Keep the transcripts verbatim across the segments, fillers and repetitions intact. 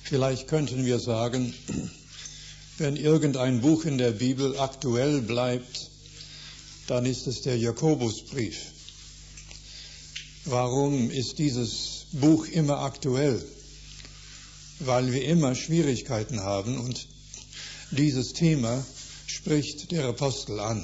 Vielleicht könnten wir sagen, wenn irgendein Buch in der Bibel aktuell bleibt, dann ist es der Jakobusbrief. Warum ist dieses Buch immer aktuell? Weil wir immer Schwierigkeiten haben und dieses Thema spricht der Apostel an.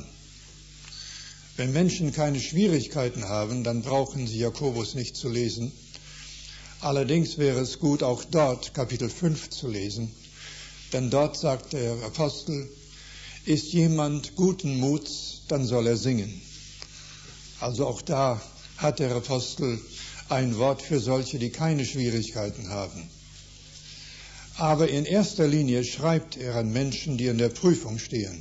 Wenn Menschen keine Schwierigkeiten haben, dann brauchen sie Jakobus nicht zu lesen. Allerdings wäre es gut, auch dort Kapitel fünf zu lesen, denn dort sagt der Apostel, ist jemand guten Muts, dann soll er singen. Also auch da hat der Apostel ein Wort für solche, die keine Schwierigkeiten haben. Aber in erster Linie schreibt er an Menschen, die in der Prüfung stehen.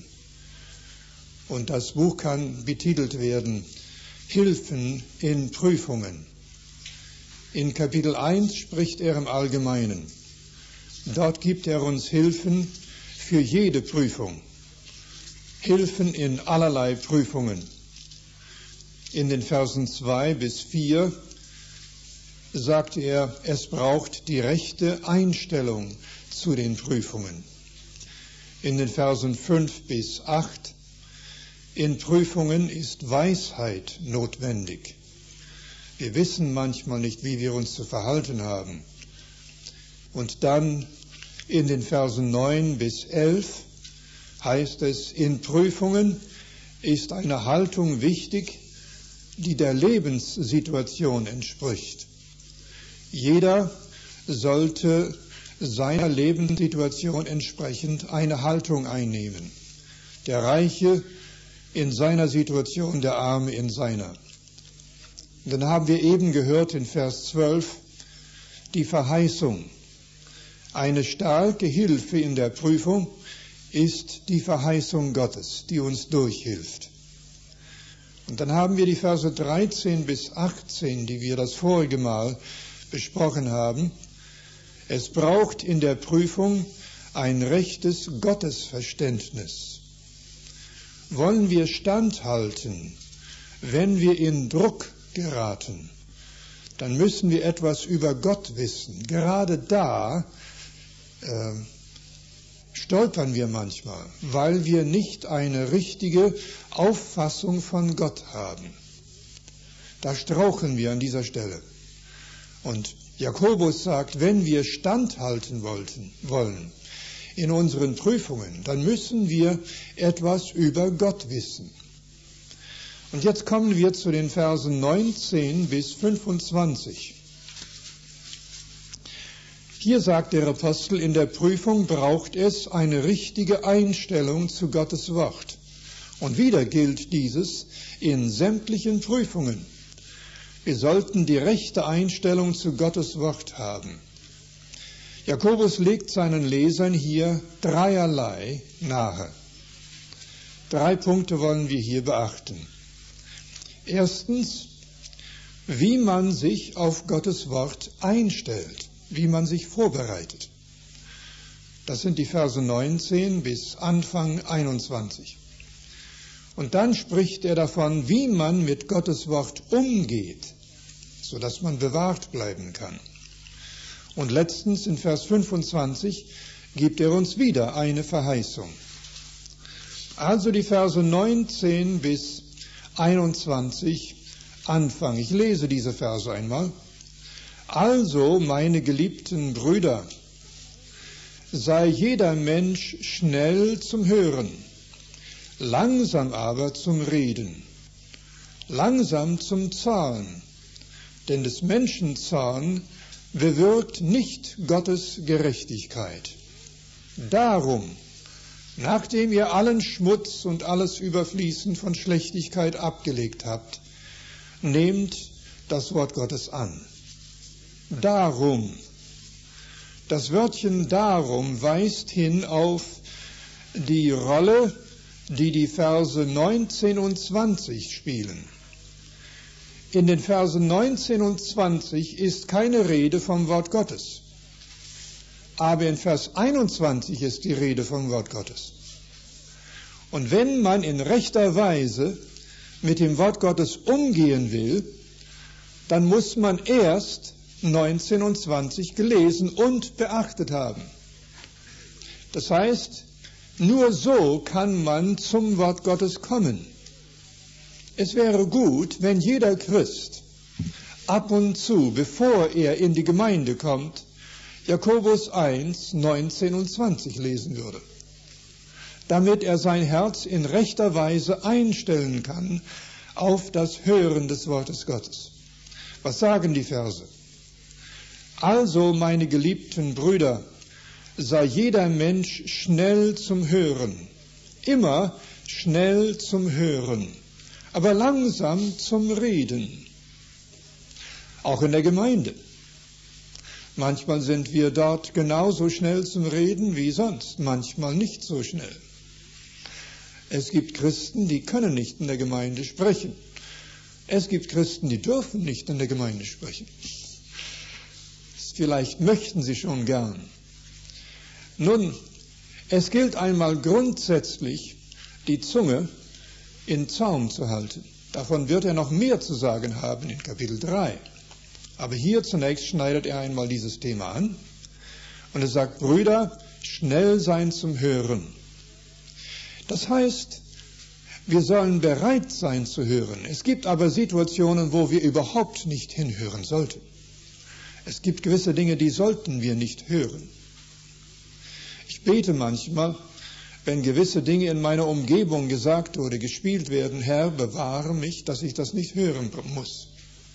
Und das Buch kann betitelt werden, Hilfen in Prüfungen. In Kapitel eins spricht er im Allgemeinen. Dort gibt er uns Hilfen für jede Prüfung. Hilfen in allerlei Prüfungen. In den Versen zwei bis vier sagt er, es braucht die rechte Einstellung zu den Prüfungen. In den Versen fünf bis acht, in Prüfungen ist Weisheit notwendig. Wir wissen manchmal nicht, wie wir uns zu verhalten haben. Und dann in den Versen neun bis elf heißt es, in Prüfungen ist eine Haltung wichtig, die der Lebenssituation entspricht. Jeder sollte seiner Lebenssituation entsprechend eine Haltung einnehmen. Der Reiche in seiner Situation, der Arme in seiner. Und dann haben wir eben gehört in Vers zwölf die Verheißung. Eine starke Hilfe in der Prüfung ist die Verheißung Gottes, die uns durchhilft. Und dann haben wir die Verse dreizehn bis achtzehn, die wir das vorige Mal besprochen haben. Es braucht in der Prüfung ein rechtes Gottesverständnis. Wollen wir standhalten, wenn wir in Druck geraten, dann müssen wir etwas über Gott wissen. Gerade da äh, stolpern wir manchmal, weil wir nicht eine richtige Auffassung von Gott haben. Da straucheln wir an dieser Stelle. Und Jakobus sagt, wenn wir standhalten wollten, wollen in unseren Prüfungen, dann müssen wir etwas über Gott wissen. Und jetzt kommen wir zu den Versen neunzehn bis fünfundzwanzig. Hier sagt der Apostel, in der Prüfung braucht es eine richtige Einstellung zu Gottes Wort. Und wieder gilt dieses in sämtlichen Prüfungen. Wir sollten die rechte Einstellung zu Gottes Wort haben. Jakobus legt seinen Lesern hier dreierlei nahe. Drei Punkte wollen wir hier beachten. Erstens, wie man sich auf Gottes Wort einstellt, wie man sich vorbereitet. Das sind die Verse neunzehn bis Anfang einundzwanzig. Und dann spricht er davon, wie man mit Gottes Wort umgeht, sodass man bewahrt bleiben kann. Und letztens in Vers fünfundzwanzig gibt er uns wieder eine Verheißung. Also die Verse neunzehn bis einundzwanzig Anfang. Ich lese diese Verse einmal. Also, meine geliebten Brüder, sei jeder Mensch schnell zum Hören, langsam aber zum Reden, langsam zum Zorn, denn des Menschen Zorn bewirkt nicht Gottes Gerechtigkeit. Darum, nachdem ihr allen Schmutz und alles Überfließen von Schlechtigkeit abgelegt habt, nehmt das Wort Gottes an. Darum. Das Wörtchen darum weist hin auf die Rolle, die die Verse neunzehn und zwanzig spielen. In den Versen neunzehn und zwanzig ist keine Rede vom Wort Gottes. Aber in Vers einundzwanzig ist die Rede vom Wort Gottes. Und wenn man in rechter Weise mit dem Wort Gottes umgehen will, dann muss man erst neunzehn und zwanzig gelesen und beachtet haben. Das heißt, nur so kann man zum Wort Gottes kommen. Es wäre gut, wenn jeder Christ ab und zu, bevor er in die Gemeinde kommt, Jakobus eins, neunzehn und zwanzig lesen würde, damit er sein Herz in rechter Weise einstellen kann auf das Hören des Wortes Gottes. Was sagen die Verse? Also, meine geliebten Brüder, sei jeder Mensch schnell zum Hören, immer schnell zum Hören, aber langsam zum Reden. Auch in der Gemeinde. Manchmal sind wir dort genauso schnell zum Reden wie sonst, manchmal nicht so schnell. Es gibt Christen, die können nicht in der Gemeinde sprechen. Es gibt Christen, die dürfen nicht in der Gemeinde sprechen. Vielleicht möchten sie schon gern. Nun, es gilt einmal grundsätzlich, die Zunge in Zaum zu halten. Davon wird er noch mehr zu sagen haben in Kapitel drei. Aber hier zunächst schneidet er einmal dieses Thema an und er sagt, Brüder, schnell sein zum Hören. Das heißt, wir sollen bereit sein zu hören. Es gibt aber Situationen, wo wir überhaupt nicht hinhören sollten. Es gibt gewisse Dinge, die sollten wir nicht hören. Ich bete manchmal, wenn gewisse Dinge in meiner Umgebung gesagt oder gespielt werden, Herr, bewahre mich, dass ich das nicht hören muss.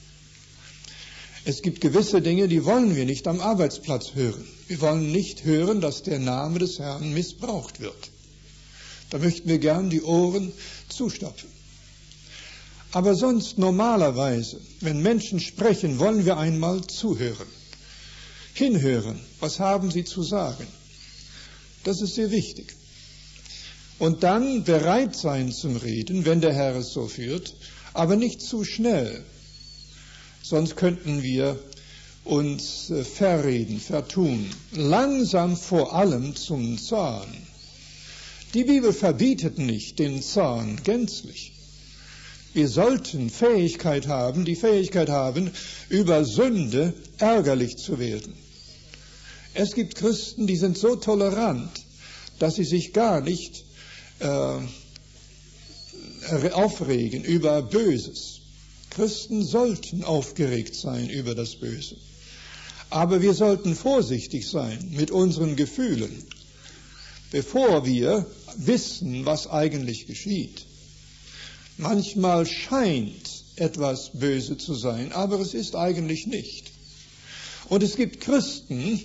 Es gibt gewisse Dinge, die wollen wir nicht am Arbeitsplatz hören. Wir wollen nicht hören, dass der Name des Herrn missbraucht wird. Da möchten wir gern die Ohren zustopfen. Aber sonst normalerweise, wenn Menschen sprechen, wollen wir einmal zuhören. Hinhören, was haben sie zu sagen? Das ist sehr wichtig. Und dann bereit sein zum Reden, wenn der Herr es so führt, aber nicht zu schnell. Sonst könnten wir uns verreden, vertun. Langsam vor allem zum Zorn. Die Bibel verbietet nicht den Zorn gänzlich. Wir sollten Fähigkeit haben, die Fähigkeit haben, über Sünde ärgerlich zu werden. Es gibt Christen, die sind so tolerant, dass sie sich gar nicht äh, aufregen über Böses. Christen sollten aufgeregt sein über das Böse. Aber wir sollten vorsichtig sein mit unseren Gefühlen, bevor wir wissen, was eigentlich geschieht. Manchmal scheint etwas böse zu sein, aber es ist eigentlich nicht. Und es gibt Christen,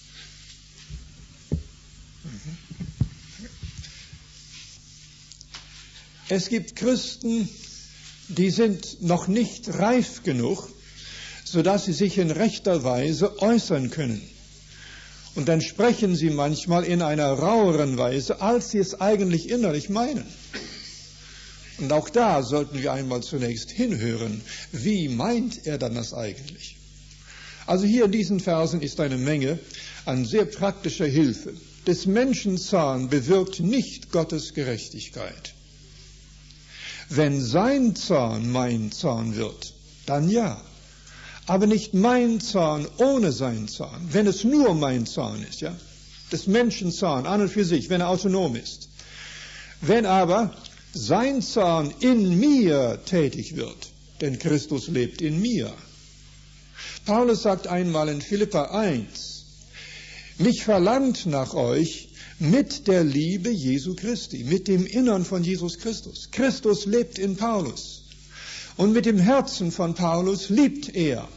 es gibt Christen, die sind noch nicht reif genug, sodass sie sich in rechter Weise äußern können. Und dann sprechen sie manchmal in einer raueren Weise, als sie es eigentlich innerlich meinen. Und auch da sollten wir einmal zunächst hinhören, wie meint er dann das eigentlich? Also hier in diesen Versen ist eine Menge an sehr praktischer Hilfe. Des Menschen Zorn bewirkt nicht Gottes Gerechtigkeit. Wenn sein Zorn mein Zorn wird, dann ja. Aber nicht mein Zorn ohne sein Zorn. Wenn es nur mein Zorn ist, ja. Des Menschen Zorn an und für sich, wenn er autonom ist. Wenn aber sein Zorn in mir tätig wird, denn Christus lebt in mir. Paulus sagt einmal in Philipper eins, mich verlangt nach euch mit der Liebe Jesu Christi, mit dem Innern von Jesus Christus. Christus lebt in Paulus. Und mit dem Herzen von Paulus liebt er.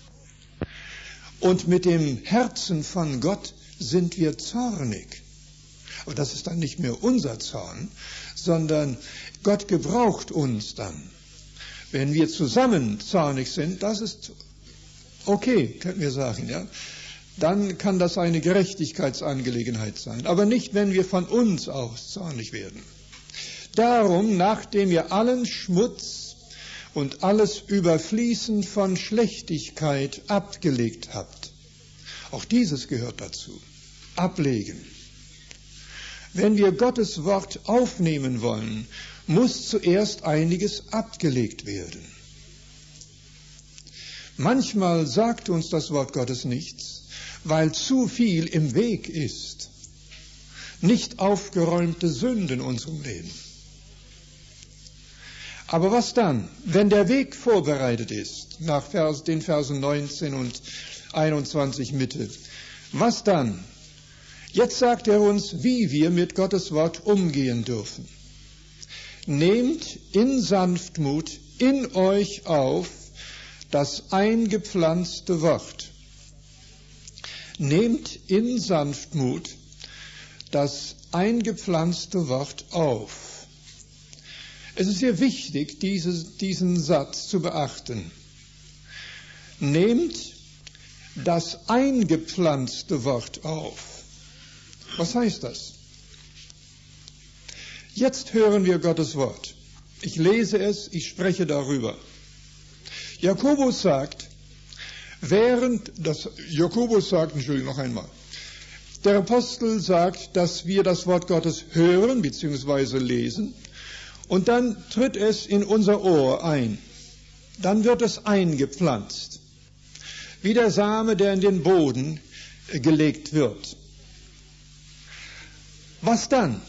Und mit dem Herzen von Gott sind wir zornig. Aber das ist dann nicht mehr unser Zorn, sondern Gott gebraucht uns dann. Wenn wir zusammen zornig sind, das ist okay, könnten wir sagen, ja. Dann kann das eine Gerechtigkeitsangelegenheit sein. Aber nicht, wenn wir von uns aus zornig werden. Darum, nachdem ihr allen Schmutz und alles Überfließen von Schlechtigkeit abgelegt habt. Auch dieses gehört dazu. Ablegen. Wenn wir Gottes Wort aufnehmen wollen, muss zuerst einiges abgelegt werden. Manchmal sagt uns das Wort Gottes nichts, weil zu viel im Weg ist. Nicht aufgeräumte Sünde in unserem Leben. Aber was dann, wenn der Weg vorbereitet ist, nach Vers, den Versen neunzehn und einundzwanzig Mitte? Was dann? Jetzt sagt er uns, wie wir mit Gottes Wort umgehen dürfen. Nehmt in Sanftmut in euch auf das eingepflanzte Wort. Nehmt in Sanftmut das eingepflanzte Wort auf. Es ist sehr wichtig, dieses, diesen Satz zu beachten. Nehmt das eingepflanzte Wort auf. Was heißt das? Jetzt hören wir Gottes Wort. Ich lese es, ich spreche darüber. Jakobus sagt, während das, Jakobus sagt, Entschuldigung, noch einmal, der Apostel sagt, dass wir das Wort Gottes hören bzw. lesen und dann tritt es in unser Ohr ein. Dann wird es eingepflanzt, wie der Same, der in den Boden gelegt wird. Was dann?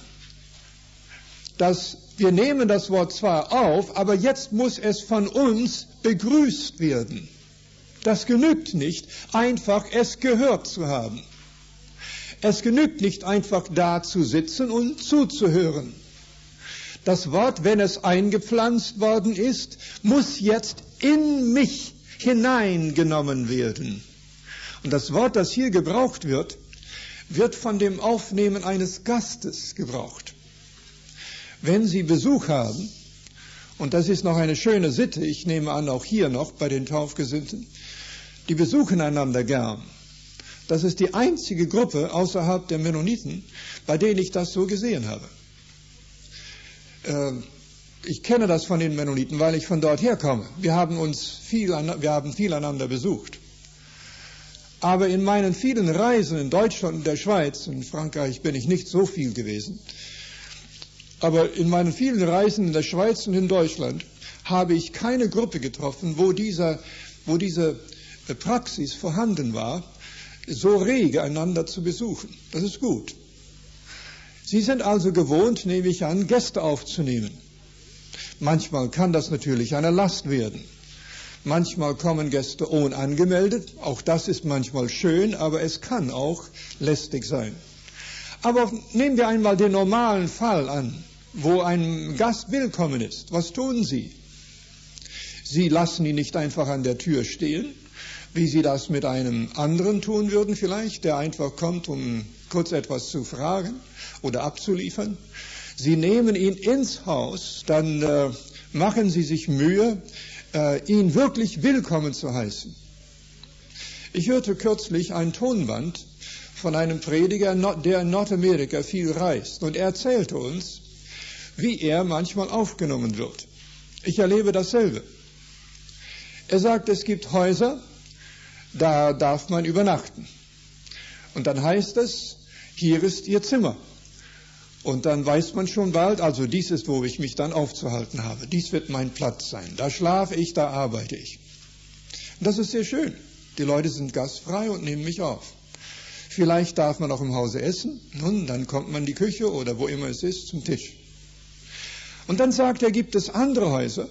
Das, wir nehmen das Wort zwar auf, aber jetzt muss es von uns begrüßt werden. Das genügt nicht, einfach es gehört zu haben. Es genügt nicht einfach da zu sitzen und zuzuhören. Das Wort, wenn es eingepflanzt worden ist, muss jetzt in mich hineingenommen werden. Und das Wort, das hier gebraucht wird, wird von dem Aufnehmen eines Gastes gebraucht. Wenn Sie Besuch haben, und das ist noch eine schöne Sitte, ich nehme an, auch hier noch bei den Taufgesinnten, die besuchen einander gern. Das ist die einzige Gruppe außerhalb der Mennoniten, bei denen ich das so gesehen habe. Äh, ich kenne das von den Mennoniten, weil ich von dort herkomme. Wir haben uns viel, wir haben viel einander besucht. Aber in meinen vielen Reisen in Deutschland und der Schweiz, in Frankreich bin ich nicht so viel gewesen, aber in meinen vielen Reisen in der Schweiz und in Deutschland habe ich keine Gruppe getroffen, wo, dieser, wo diese Praxis vorhanden war, so rege einander zu besuchen. Das ist gut. Sie sind also gewohnt, nehme ich an, Gäste aufzunehmen. Manchmal kann das natürlich eine Last werden. Manchmal kommen Gäste unangemeldet. Auch das ist manchmal schön, aber es kann auch lästig sein. Aber nehmen wir einmal den normalen Fall an, wo ein Gast willkommen ist. Was tun Sie? Sie lassen ihn nicht einfach an der Tür stehen, wie Sie das mit einem anderen tun würden vielleicht, der einfach kommt, um kurz etwas zu fragen oder abzuliefern. Sie nehmen ihn ins Haus, dann äh, machen Sie sich Mühe, äh, ihn wirklich willkommen zu heißen. Ich hörte kürzlich ein Tonband von einem Prediger, der in Nordamerika viel reist. Und er erzählte uns, wie er manchmal aufgenommen wird. Ich erlebe dasselbe. Er sagt, es gibt Häuser, da darf man übernachten. Und dann heißt es, hier ist Ihr Zimmer. Und dann weiß man schon bald, also dies ist, wo ich mich dann aufzuhalten habe. Dies wird mein Platz sein. Da schlafe ich, da arbeite ich. Und das ist sehr schön. Die Leute sind gastfrei und nehmen mich auf. Vielleicht darf man auch im Hause essen. Nun, dann kommt man in die Küche oder wo immer es ist, zum Tisch. Und dann sagt er, gibt es andere Häuser.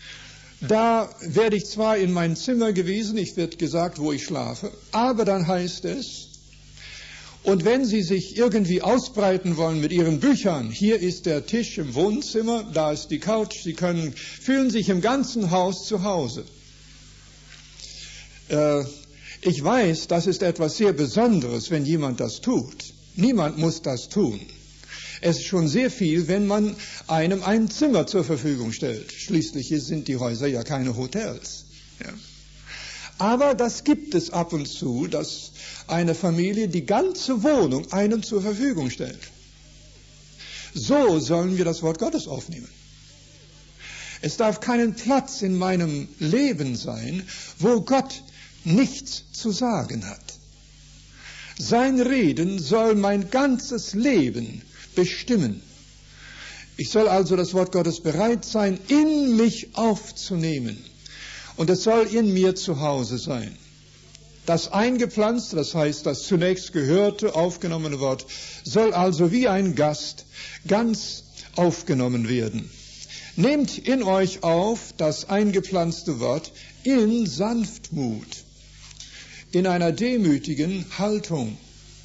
Da werde ich zwar in mein Zimmer gewiesen, ich wird gesagt, wo ich schlafe, aber dann heißt es, und wenn Sie sich irgendwie ausbreiten wollen mit Ihren Büchern, hier ist der Tisch im Wohnzimmer, da ist die Couch, Sie können, fühlen sich im ganzen Haus zu Hause. Äh, ich weiß, das ist etwas sehr Besonderes, wenn jemand das tut. Niemand muss das tun. Es ist schon sehr viel, wenn man einem ein Zimmer zur Verfügung stellt. Schließlich sind die Häuser ja keine Hotels. Ja. Aber das gibt es ab und zu, dass eine Familie die ganze Wohnung einem zur Verfügung stellt. So sollen wir das Wort Gottes aufnehmen. Es darf keinen Platz in meinem Leben sein, wo Gott nichts zu sagen hat. Sein Reden soll mein ganzes Leben bestimmen. Ich soll also das Wort Gottes bereit sein, in mich aufzunehmen. Und es soll in mir zu Hause sein. Das Eingepflanzte, das heißt das zunächst gehörte, aufgenommene Wort, soll also wie ein Gast ganz aufgenommen werden. Nehmt in euch auf das eingepflanzte Wort in Sanftmut, in einer demütigen Haltung.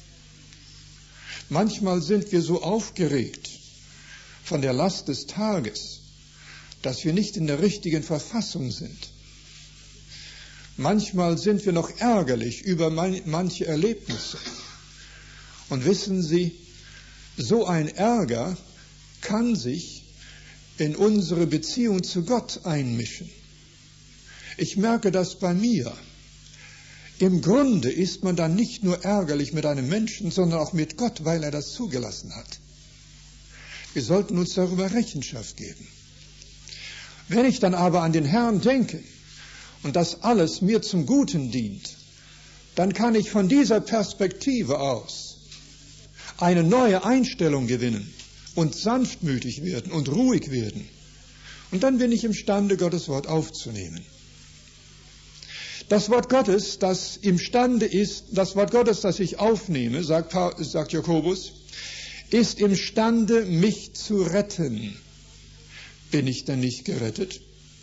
Manchmal sind wir so aufgeregt von der Last des Tages, dass wir nicht in der richtigen Verfassung sind. Manchmal sind wir noch ärgerlich über manche Erlebnisse. Und wissen Sie, so ein Ärger kann sich in unsere Beziehung zu Gott einmischen. Ich merke das bei mir. Im Grunde ist man dann nicht nur ärgerlich mit einem Menschen, sondern auch mit Gott, weil er das zugelassen hat. Wir sollten uns darüber Rechenschaft geben. Wenn ich dann aber an den Herrn denke und das alles mir zum Guten dient, dann kann ich von dieser Perspektive aus eine neue Einstellung gewinnen und sanftmütig werden und ruhig werden. Und dann bin ich imstande, Gottes Wort aufzunehmen. Das Wort Gottes, das imstande ist, das Wort Gottes, das ich aufnehme, sagt, sagt Jakobus, ist imstande, mich zu retten. Bin ich denn nicht gerettet?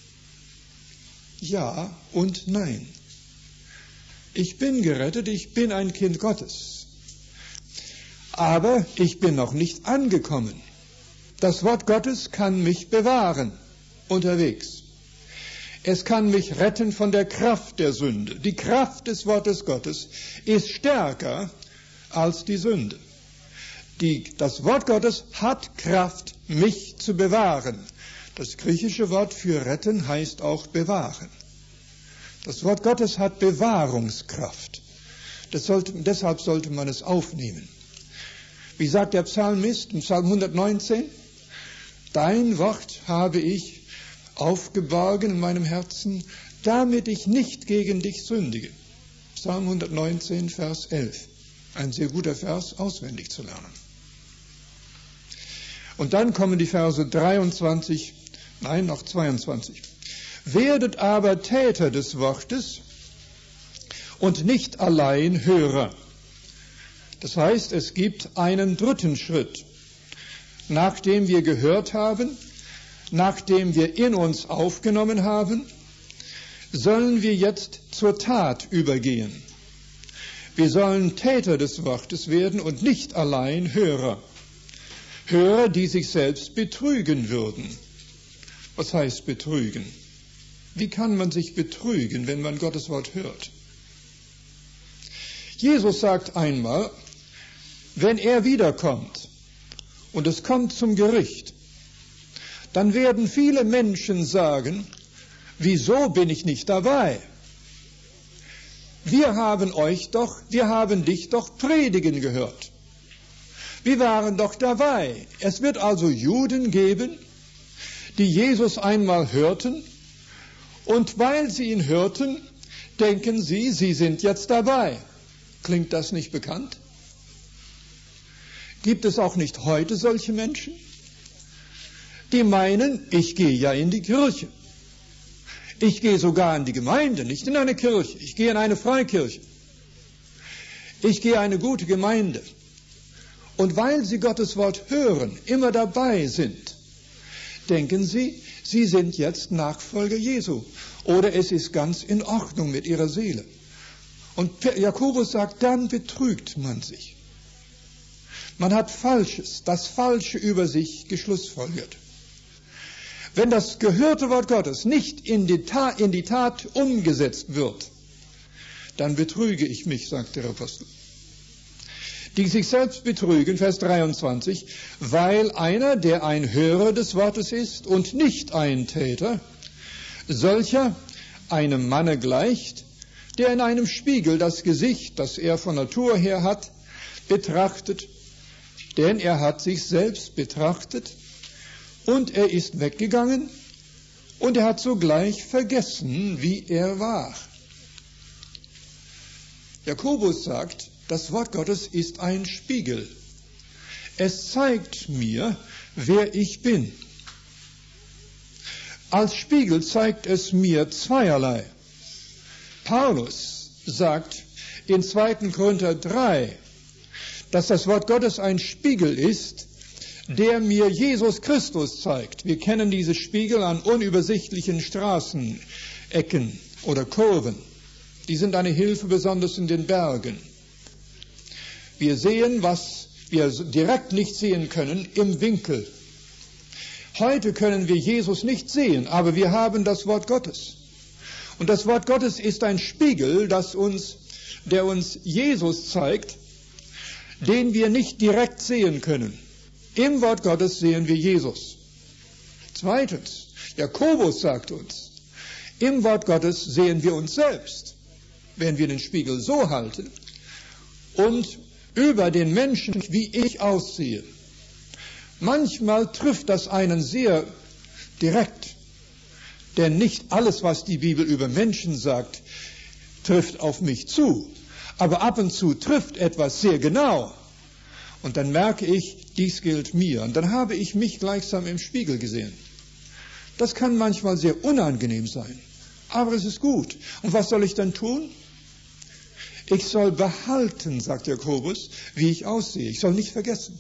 Ja und nein. Ich bin gerettet, ich bin ein Kind Gottes. Aber ich bin noch nicht angekommen. Das Wort Gottes kann mich bewahren unterwegs. Es kann mich retten von der Kraft der Sünde. Die Kraft des Wortes Gottes ist stärker als die Sünde. Die, das Wort Gottes hat Kraft, mich zu bewahren. Das griechische Wort für retten heißt auch bewahren. Das Wort Gottes hat Bewahrungskraft. Das sollte, deshalb sollte man es aufnehmen. Wie sagt der Psalmist im Psalm hundertneunzehn? Dein Wort habe ich aufgeborgen in meinem Herzen, damit ich nicht gegen dich sündige. Psalm hundertneunzehn, Vers elf. Ein sehr guter Vers, auswendig zu lernen. Und dann kommen die Verse dreiundzwanzig, nein, noch zweiundzwanzig. Werdet aber Täter des Wortes und nicht allein Hörer. Das heißt, es gibt einen dritten Schritt. Nachdem wir gehört haben, nachdem wir in uns aufgenommen haben, sollen wir jetzt zur Tat übergehen. Wir sollen Täter des Wortes werden und nicht allein Hörer. Hörer, die sich selbst betrügen würden. Was heißt betrügen? Wie kann man sich betrügen, wenn man Gottes Wort hört? Jesus sagt einmal, wenn er wiederkommt und es kommt zum Gericht, dann werden viele Menschen sagen, wieso bin ich nicht dabei? Wir haben euch doch, wir haben dich doch predigen gehört. Wir waren doch dabei. Es wird also Juden geben, die Jesus einmal hörten, und weil sie ihn hörten, denken sie, sie sind jetzt dabei. Klingt das nicht bekannt? Gibt es auch nicht heute solche Menschen, die meinen, ich gehe ja in die Kirche. Ich gehe sogar in die Gemeinde, nicht in eine Kirche. Ich gehe in eine Freikirche. Ich gehe in eine gute Gemeinde. Und weil sie Gottes Wort hören, immer dabei sind, denken sie, sie sind jetzt Nachfolger Jesu. Oder es ist ganz in Ordnung mit ihrer Seele. Und Jakobus sagt, dann betrügt man sich. Man hat Falsches, das Falsche über sich geschlussfolgert. Wenn das gehörte Wort Gottes nicht in die Tat, in die Tat umgesetzt wird, dann betrüge ich mich, sagt der Apostel. Die sich selbst betrügen, Vers dreiundzwanzig, weil einer, der ein Hörer des Wortes ist und nicht ein Täter, solcher einem Manne gleicht, der in einem Spiegel das Gesicht, das er von Natur her hat, betrachtet, denn er hat sich selbst betrachtet und er ist weggegangen und er hat sogleich vergessen, wie er war. Jakobus sagt, das Wort Gottes ist ein Spiegel. Es zeigt mir, wer ich bin. Als Spiegel zeigt es mir zweierlei. Paulus sagt in zweiten Korinther drei, dass das Wort Gottes ein Spiegel ist, der mir Jesus Christus zeigt. Wir kennen diese Spiegel an unübersichtlichen Straßenecken oder Kurven. Die sind eine Hilfe, besonders in den Bergen. Wir sehen, was wir direkt nicht sehen können, im Winkel. Heute können wir Jesus nicht sehen, aber wir haben das Wort Gottes. Und das Wort Gottes ist ein Spiegel, das uns, der uns Jesus zeigt, den wir nicht direkt sehen können. Im Wort Gottes sehen wir Jesus. Zweitens, Jakobus sagt uns, im Wort Gottes sehen wir uns selbst, wenn wir den Spiegel so halten und über den Menschen, wie ich aussehe. Manchmal trifft das einen sehr direkt, denn nicht alles, was die Bibel über Menschen sagt, trifft auf mich zu. Aber ab und zu trifft etwas sehr genau. Und dann merke ich, dies gilt mir. Und dann habe ich mich gleichsam im Spiegel gesehen. Das kann manchmal sehr unangenehm sein. Aber es ist gut. Und was soll ich dann tun? Ich soll behalten, sagt Jakobus, wie ich aussehe. Ich soll nicht vergessen.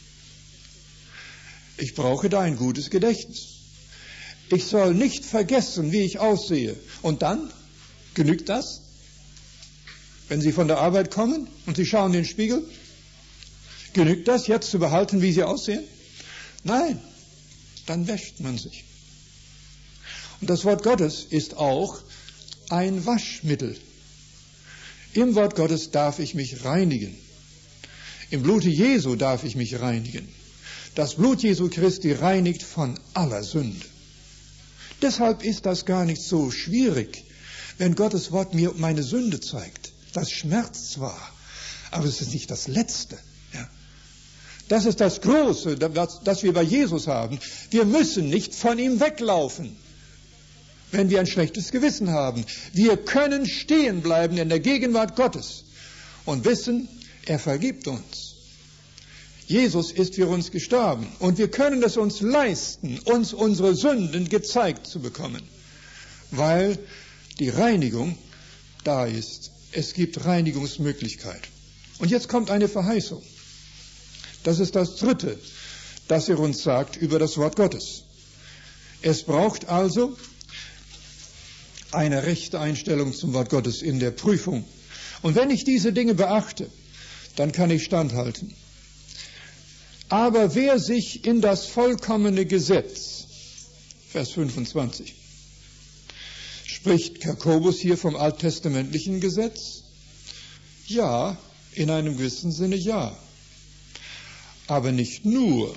Ich brauche da ein gutes Gedächtnis. Ich soll nicht vergessen, wie ich aussehe. Und dann? Genügt das? Wenn Sie von der Arbeit kommen und Sie schauen in den Spiegel, genügt das, jetzt zu behalten, wie Sie aussehen? Nein, dann wäscht man sich. Und das Wort Gottes ist auch ein Waschmittel. Im Wort Gottes darf ich mich reinigen. Im Blute Jesu darf ich mich reinigen. Das Blut Jesu Christi reinigt von aller Sünde. Deshalb ist das gar nicht so schwierig, wenn Gottes Wort mir meine Sünde zeigt. Das schmerzt zwar, aber es ist nicht das Letzte. Ja. Das ist das Große, das wir bei Jesus haben. Wir müssen nicht von ihm weglaufen, wenn wir ein schlechtes Gewissen haben. Wir können stehen bleiben in der Gegenwart Gottes und wissen, er vergibt uns. Jesus ist für uns gestorben und wir können es uns leisten, uns unsere Sünden gezeigt zu bekommen, weil die Reinigung da ist. Es gibt Reinigungsmöglichkeit. Und jetzt kommt eine Verheißung. Das ist das Dritte, das er uns sagt über das Wort Gottes. Es braucht also eine rechte Einstellung zum Wort Gottes in der Prüfung. Und wenn ich diese Dinge beachte, dann kann ich standhalten. Aber wer sich in das vollkommene Gesetz, Vers fünfundzwanzig, spricht Jakobus hier vom alttestamentlichen Gesetz? Ja, in einem gewissen Sinne ja. Aber nicht nur.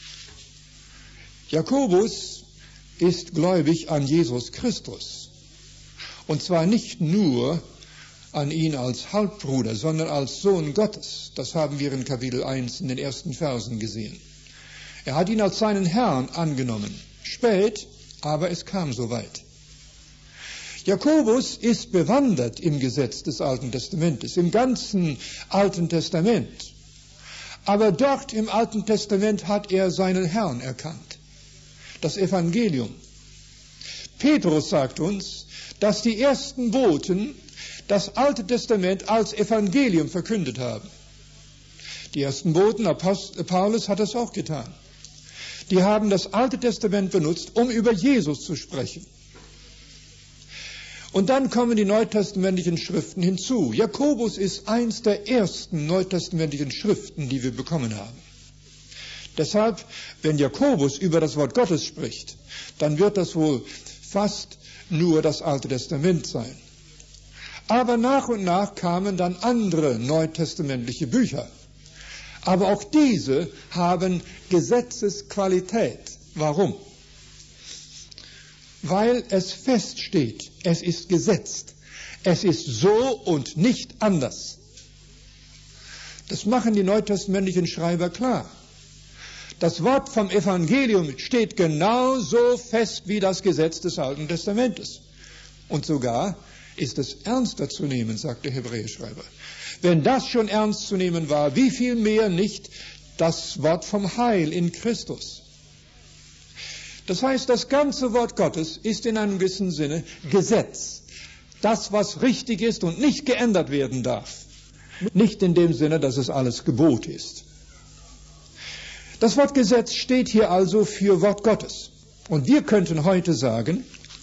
Jakobus ist gläubig an Jesus Christus. Und zwar nicht nur an ihn als Halbbruder, sondern als Sohn Gottes. Das haben wir in Kapitel eins in den ersten Versen gesehen. Er hat ihn als seinen Herrn angenommen. Spät, aber es kam so weit. Jakobus ist bewandert im Gesetz des Alten Testamentes, im ganzen Alten Testament. Aber dort im Alten Testament hat er seinen Herrn erkannt, das Evangelium. Petrus sagt uns, dass die ersten Boten das Alte Testament als Evangelium verkündet haben. Die ersten Boten, Apostel, Paulus hat das auch getan. Die haben das Alte Testament benutzt, um über Jesus zu sprechen. Und dann kommen die neutestamentlichen Schriften hinzu. Jakobus ist eins der ersten neutestamentlichen Schriften, die wir bekommen haben. Deshalb, wenn Jakobus über das Wort Gottes spricht, dann wird das wohl fast nur das Alte Testament sein. Aber nach und nach kamen dann andere neutestamentliche Bücher. Aber auch diese haben Gesetzesqualität. Warum? Weil es feststeht, es ist gesetzt, es ist so und nicht anders. Das machen die neutestamentlichen Schreiber klar. Das Wort vom Evangelium steht genauso fest wie das Gesetz des Alten Testamentes. Und sogar ist es ernster zu nehmen, sagt der Hebräerschreiber. Wenn das schon ernst zu nehmen war, wie viel mehr nicht das Wort vom Heil in Christus. Das heißt, das ganze Wort Gottes ist in einem gewissen Sinne Gesetz. Das, was richtig ist und nicht geändert werden darf. Nicht in dem Sinne, dass es alles Gebot ist. Das Wort Gesetz steht hier also für Wort Gottes. Und wir könnten heute sagen,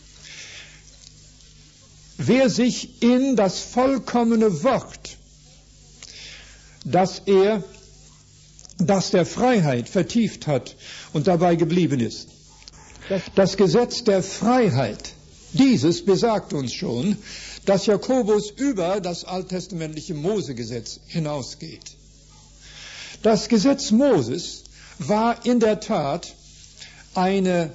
wer sich in das vollkommene Wort, das er, das der Freiheit vertieft hat und dabei geblieben ist. Das Gesetz der Freiheit, dieses besagt uns schon, dass Jakobus über das alttestamentliche Mosegesetz hinausgeht. Das Gesetz Moses war in der Tat eine,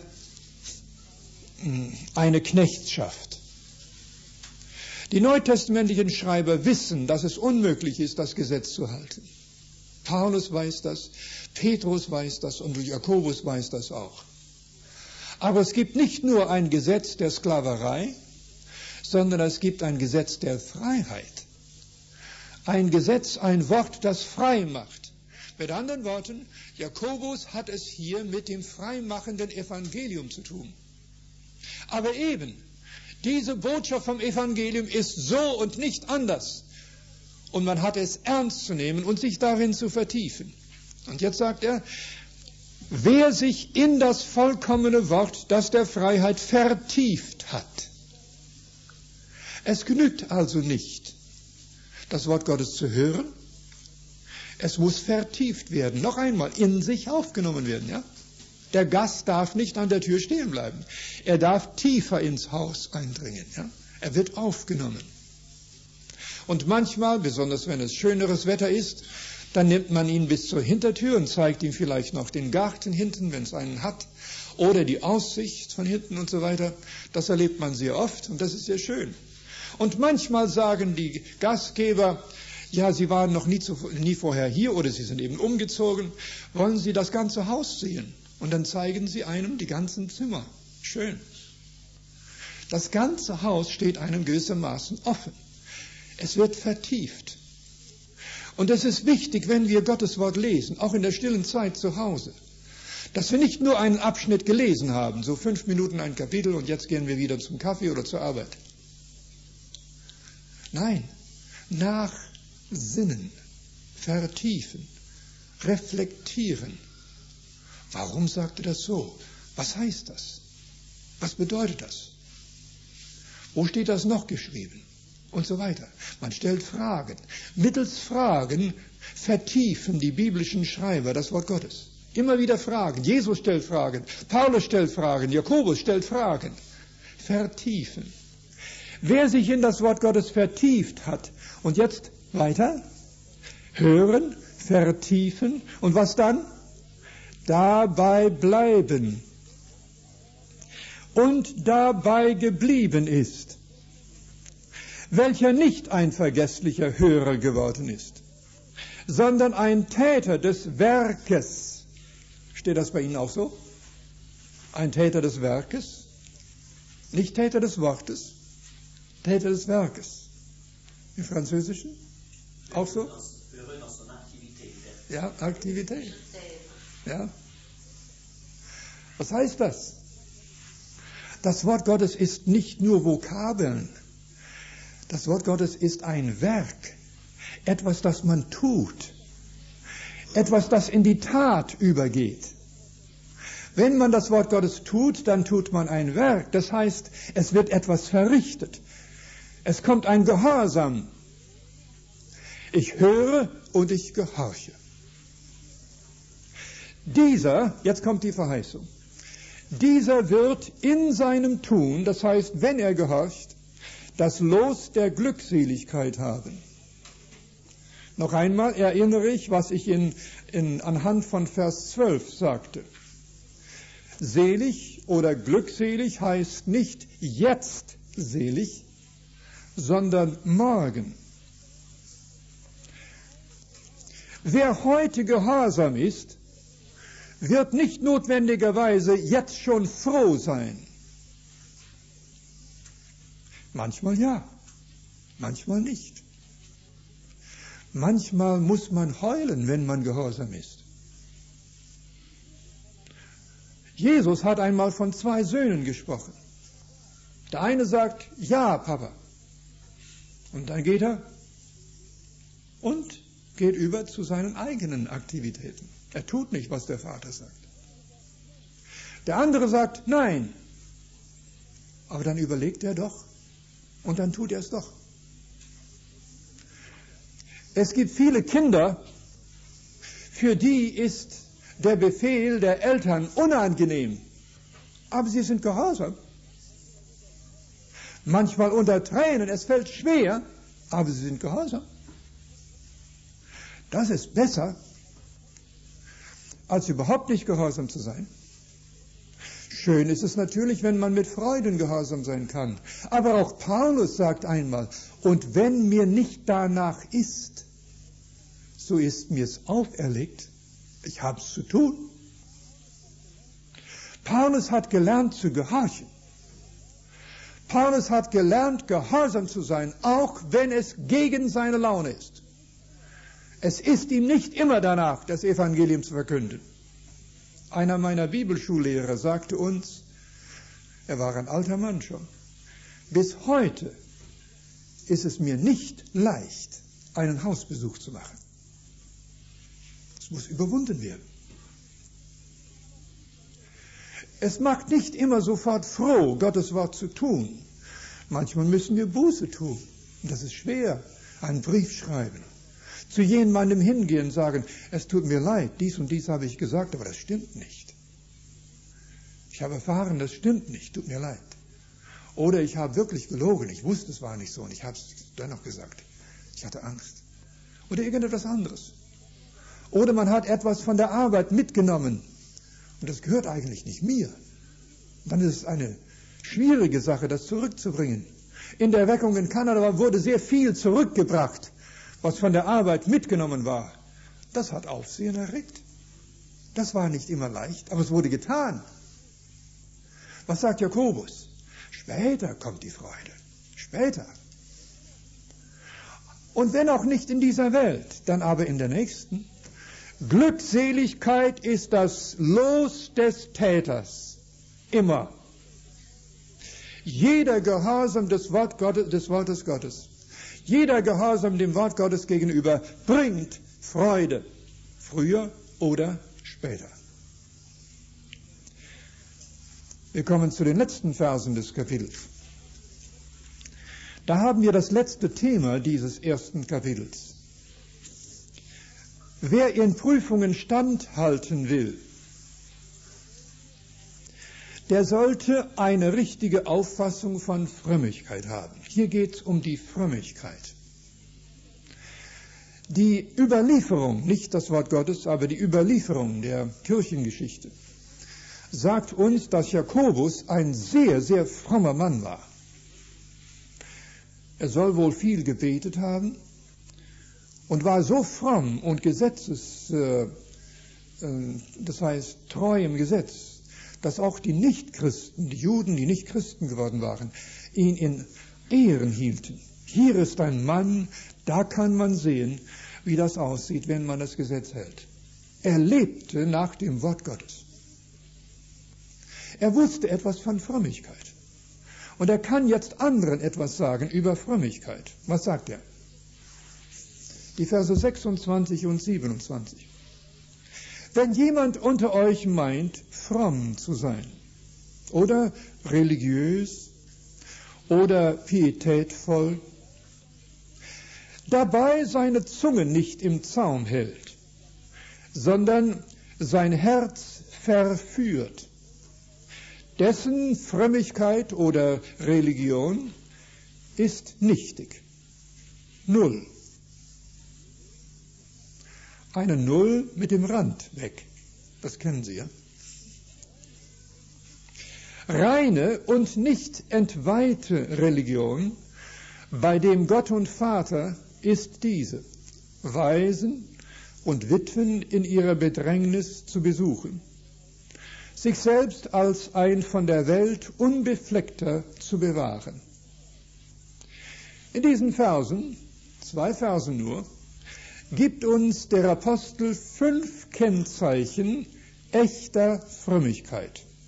eine Knechtschaft. Die neutestamentlichen Schreiber wissen, dass es unmöglich ist, das Gesetz zu halten. Paulus weiß das, Petrus weiß das und Jakobus weiß das auch. Aber es gibt nicht nur ein Gesetz der Sklaverei, sondern es gibt ein Gesetz der Freiheit. Ein Gesetz, ein Wort, das frei macht. Mit anderen Worten, Jakobus hat es hier mit dem freimachenden Evangelium zu tun. Aber eben, diese Botschaft vom Evangelium ist so und nicht anders. Und man hat es ernst zu nehmen und sich darin zu vertiefen. Und jetzt sagt er, wer sich in das vollkommene Wort, das der Freiheit vertieft hat. Es genügt also nicht, das Wort Gottes zu hören. Es muss vertieft werden, noch einmal in sich aufgenommen werden. Ja? Der Gast darf nicht an der Tür stehen bleiben. Er darf tiefer ins Haus eindringen. Ja? Er wird aufgenommen. Und manchmal, besonders wenn es schöneres Wetter ist, dann nimmt man ihn bis zur Hintertür und zeigt ihm vielleicht noch den Garten hinten, wenn es einen hat, oder die Aussicht von hinten und so weiter. Das erlebt man sehr oft und das ist sehr schön. Und manchmal sagen die Gastgeber, ja, Sie waren noch nie, zu, nie vorher hier oder Sie sind eben umgezogen, wollen Sie das ganze Haus sehen? Und dann zeigen sie einem die ganzen Zimmer. Schön. Das ganze Haus steht einem gewissermaßen offen. Es wird vertieft. Und es ist wichtig, wenn wir Gottes Wort lesen, auch in der stillen Zeit zu Hause, dass wir nicht nur einen Abschnitt gelesen haben, so fünf Minuten ein Kapitel und jetzt gehen wir wieder zum Kaffee oder zur Arbeit. Nein, nachsinnen, vertiefen, reflektieren. Warum sagt er das so? Was heißt das? Was bedeutet das? Wo steht das noch geschrieben? Und so weiter. Man stellt Fragen. Mittels Fragen vertiefen die biblischen Schreiber das Wort Gottes. Immer wieder Fragen. Jesus stellt Fragen, Paulus stellt Fragen, Jakobus stellt Fragen. Vertiefen. Wer sich in das Wort Gottes vertieft hat, und jetzt weiter, hören, vertiefen, und was dann? Dabei bleiben und dabei geblieben ist, welcher nicht ein vergesslicher Hörer geworden ist, sondern ein Täter des Werkes. Steht das bei Ihnen auch so? Ein Täter des Werkes? Nicht Täter des Wortes, Täter des Werkes. Im Französischen? Auch so? Ja, Aktivität. Ja. Was heißt das? Das Wort Gottes ist nicht nur Vokabeln. Das Wort Gottes ist ein Werk. Etwas, das man tut. Etwas, das in die Tat übergeht. Wenn man das Wort Gottes tut, dann tut man ein Werk. Das heißt, es wird etwas verrichtet. Es kommt ein Gehorsam. Ich höre und ich gehorche. Dieser, jetzt kommt die Verheißung, dieser wird in seinem Tun, das heißt, wenn er gehorcht, das Los der Glückseligkeit haben. Noch einmal erinnere ich, was ich in, in, anhand von Vers zwölf sagte. Selig oder glückselig heißt nicht jetzt selig, sondern morgen. Wer heute gehorsam ist, wird nicht notwendigerweise jetzt schon froh sein. Manchmal ja, manchmal nicht. Manchmal muss man heulen, wenn man gehorsam ist. Jesus hat einmal von zwei Söhnen gesprochen. Der eine sagt, ja, Papa. Und dann geht er und geht über zu seinen eigenen Aktivitäten. Er tut nicht, was der Vater sagt. Der andere sagt, nein. Aber dann überlegt er doch und dann tut er es doch. Es gibt viele Kinder, für die ist der Befehl der Eltern unangenehm, aber sie sind gehorsam. Manchmal unter Tränen, es fällt schwer, aber sie sind gehorsam. Das ist besser, als überhaupt nicht gehorsam zu sein. Schön ist es natürlich, wenn man mit Freuden gehorsam sein kann. Aber auch Paulus sagt einmal, und wenn mir nicht danach ist, so ist mir's auferlegt, ich hab's zu tun. Paulus hat gelernt zu gehorchen. Paulus hat gelernt, gehorsam zu sein, auch wenn es gegen seine Laune ist. Es ist ihm nicht immer danach, das Evangelium zu verkünden. Einer meiner Bibelschullehrer sagte uns, er war ein alter Mann schon, bis heute ist es mir nicht leicht, einen Hausbesuch zu machen. Es muss überwunden werden. Es macht nicht immer sofort froh, Gottes Wort zu tun. Manchmal müssen wir Buße tun. Und das ist schwer. Einen Brief schreiben. Zu jemandem hingehen und sagen, es tut mir leid, dies und dies habe ich gesagt, aber das stimmt nicht. Ich habe erfahren, das stimmt nicht, tut mir leid. Oder ich habe wirklich gelogen, ich wusste, es war nicht so und ich habe es dennoch gesagt. Ich hatte Angst. Oder irgendetwas anderes. Oder man hat etwas von der Arbeit mitgenommen und das gehört eigentlich nicht mir. Dann ist es eine schwierige Sache, das zurückzubringen. In der Erweckung in Kanada wurde sehr viel zurückgebracht, was von der Arbeit mitgenommen war. Das hat Aufsehen erregt. Das war nicht immer leicht, aber es wurde getan. Was sagt Jakobus? Später kommt die Freude. Später. Und wenn auch nicht in dieser Welt, dann aber in der nächsten. Glückseligkeit ist das Los des Täters. Immer. Jeder Gehorsam des, Wort Gottes, des Wortes Gottes, jeder Gehorsam dem Wort Gottes gegenüber bringt Freude. Früher oder später. Wir kommen zu den letzten Versen des Kapitels. Da haben wir das letzte Thema dieses ersten Kapitels. Wer in Prüfungen standhalten will, der sollte eine richtige Auffassung von Frömmigkeit haben. Hier geht es um die Frömmigkeit. Die Überlieferung, nicht das Wort Gottes, aber die Überlieferung der Kirchengeschichte, sagt uns, dass Jakobus ein sehr, sehr frommer Mann war. Er soll wohl viel gebetet haben und war so fromm und Gesetzes, äh, äh, das heißt treu im Gesetz, dass auch die Nichtchristen, die Juden, die nicht Christen geworden waren, ihn in Ehren hielten. Hier ist ein Mann, da kann man sehen, wie das aussieht, wenn man das Gesetz hält. Er lebte nach dem Wort Gottes. Er wusste etwas von Frömmigkeit. Und er kann jetzt anderen etwas sagen über Frömmigkeit. Was sagt er? Die Verse sechsundzwanzig und siebenundzwanzig. Wenn jemand unter euch meint, fromm zu sein, oder religiös, oder pietätvoll, dabei seine Zunge nicht im Zaum hält, sondern sein Herz verführt, dessen Frömmigkeit oder Religion ist nichtig. Null. Eine Null mit dem Rand weg. Das kennen Sie ja. Reine und nicht entweihte Religion, bei dem Gott und Vater, ist diese: Waisen und Witwen in ihrer Bedrängnis zu besuchen, sich selbst als ein von der Welt Unbefleckter zu bewahren. In diesen Versen, zwei Versen nur, gibt uns der Apostel fünf Kennzeichen echter Frömmigkeit.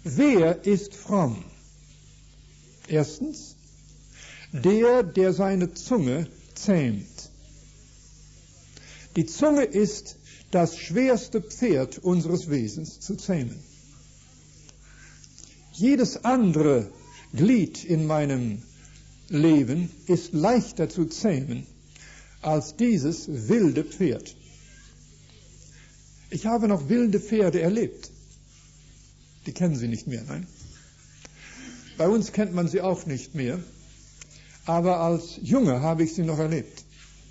Wer ist fromm? Erstens, der, der seine Zunge zähmt. Die Zunge ist das schwerste Pferd unseres Wesens zu zähmen. Jedes andere Glied in meinem Leben ist leichter zu zähmen als dieses wilde Pferd. Ich habe noch wilde Pferde erlebt. Die kennen Sie nicht mehr, nein? Bei uns kennt man sie auch nicht mehr. Aber als Junge habe ich sie noch erlebt.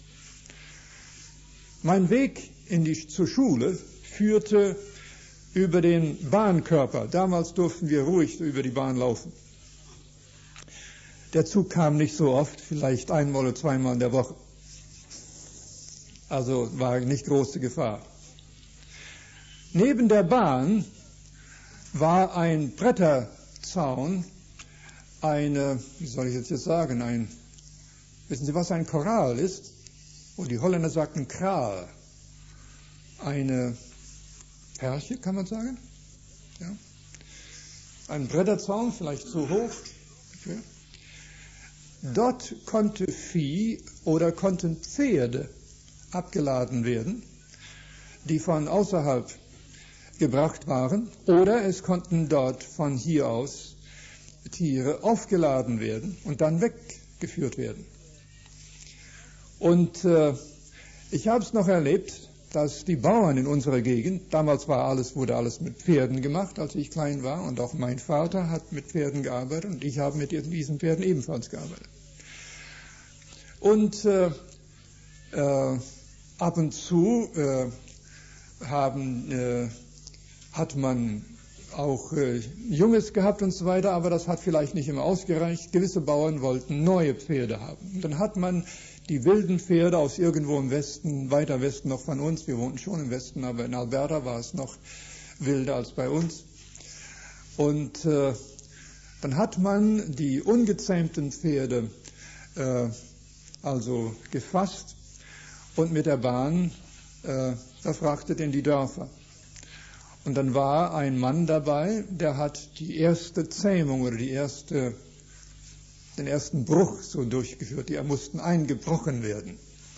Mein Weg in die, zur Schule führte über den Bahnkörper. Damals durften wir ruhig über die Bahn laufen. Der Zug kam nicht so oft, vielleicht einmal oder zweimal in der Woche. Also war nicht große Gefahr. Neben der Bahn war ein Bretterzaun, eine, wie soll ich jetzt jetzt sagen, ein, wissen Sie, was ein Korral ist? Und die Holländer sagten Kraal. Eine Perche, kann man sagen? Ja. Ein Bretterzaun, vielleicht zu hoch. Okay. Dort konnte Vieh oder konnten Pferde abgeladen werden, die von außerhalb gebracht waren, oder es konnten dort von hier aus Tiere aufgeladen werden und dann weggeführt werden. Und äh, ich habe es noch erlebt, dass die Bauern in unserer Gegend, damals war alles, wurde alles mit Pferden gemacht, als ich klein war, und auch mein Vater hat mit Pferden gearbeitet und ich habe mit diesen Pferden ebenfalls gearbeitet. Und äh, äh, ab und zu äh, haben, äh, hat man auch äh, Junges gehabt und so weiter, aber das hat vielleicht nicht immer ausgereicht. Gewisse Bauern wollten neue Pferde haben. Und dann hat man die wilden Pferde aus irgendwo im Westen, weiter Westen noch von uns, wir wohnten schon im Westen, aber in Alberta war es noch wilder als bei uns. Und äh, dann hat man die ungezähmten Pferde äh, also gefasst und mit der Bahn äh, verfrachtet in die Dörfer. Und dann war ein Mann dabei, der hat die erste Zähmung oder die erste, den ersten Bruch so durchgeführt. Die mussten eingebrochen werden.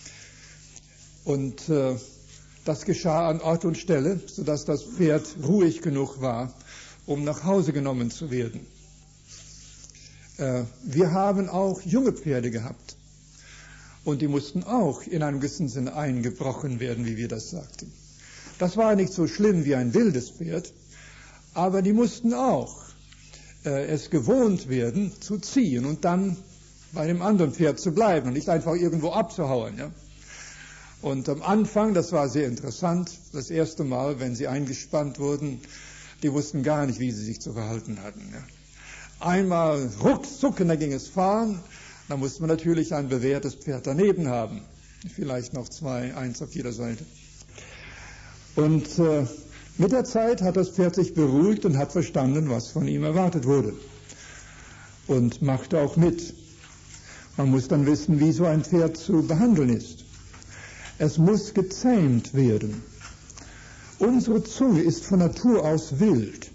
Und äh, das geschah an Ort und Stelle, sodass das Pferd ruhig genug war, um nach Hause genommen zu werden. Äh, wir haben auch junge Pferde gehabt. Und die mussten auch in einem gewissen Sinne eingebrochen werden, wie wir das sagten. Das war nicht so schlimm wie ein wildes Pferd, aber die mussten auch äh, es gewohnt werden, zu ziehen und dann bei dem anderen Pferd zu bleiben und nicht einfach irgendwo abzuhauen. Ja? Und am Anfang, das war sehr interessant, das erste Mal, wenn sie eingespannt wurden, die wussten gar nicht, wie sie sich zu verhalten hatten. Ja? Einmal ruckzuck, und da ging es fahren, da musste man natürlich ein bewährtes Pferd daneben haben, vielleicht noch zwei, eins auf jeder Seite. Und äh, mit der Zeit hat das Pferd sich beruhigt und hat verstanden, was von ihm erwartet wurde. Und machte auch mit. Man muss dann wissen, wie so ein Pferd zu behandeln ist. Es muss gezähmt werden. Unsere Zunge ist von Natur aus wild.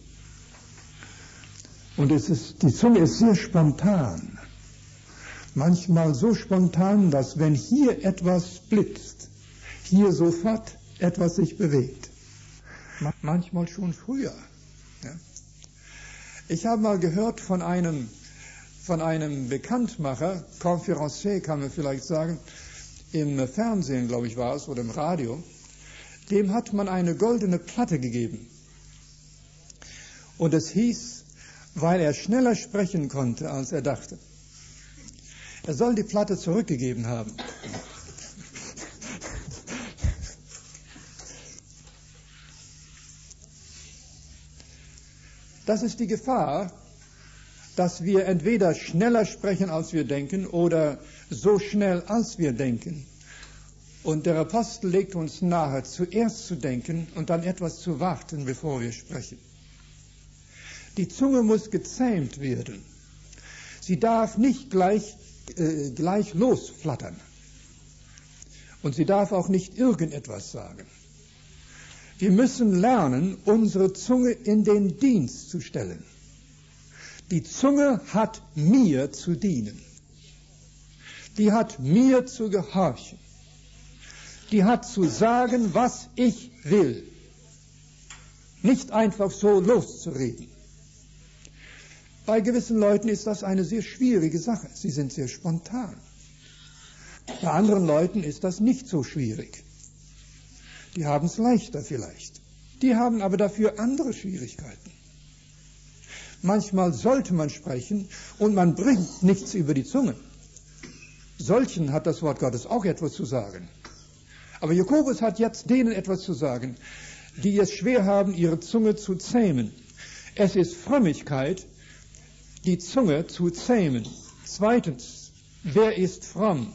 Und es ist, die Zunge ist sehr spontan. Manchmal so spontan, dass wenn hier etwas blitzt, hier sofort etwas sich bewegt. Manchmal schon früher. Ja. Ich habe mal gehört von einem, von einem Bekanntmacher, Conférencier kann man vielleicht sagen, im Fernsehen, glaube ich, war es, oder im Radio, dem hat man eine goldene Platte gegeben. Und es hieß, weil er schneller sprechen konnte, als er dachte. Er soll die Platte zurückgegeben haben. Das ist die Gefahr, dass wir entweder schneller sprechen, als wir denken, oder so schnell, als wir denken. Und der Apostel legt uns nahe, zuerst zu denken und dann etwas zu warten, bevor wir sprechen. Die Zunge muss gezähmt werden. Sie darf nicht gleich, äh, gleich losflattern. Und sie darf auch nicht irgendetwas sagen. Wir müssen lernen, unsere Zunge in den Dienst zu stellen. Die Zunge hat mir zu dienen. Die hat mir zu gehorchen. Die hat zu sagen, was ich will. Nicht einfach so loszureden. Bei gewissen Leuten ist das eine sehr schwierige Sache. Sie sind sehr spontan. Bei anderen Leuten ist das nicht so schwierig. Die haben es leichter vielleicht. Die haben aber dafür andere Schwierigkeiten. Manchmal sollte man sprechen und man bringt nichts über die Zunge. Solchen hat das Wort Gottes auch etwas zu sagen. Aber Jakobus hat jetzt denen etwas zu sagen, die es schwer haben, ihre Zunge zu zähmen. Es ist Frömmigkeit, die Zunge zu zähmen. Zweitens, wer ist fromm?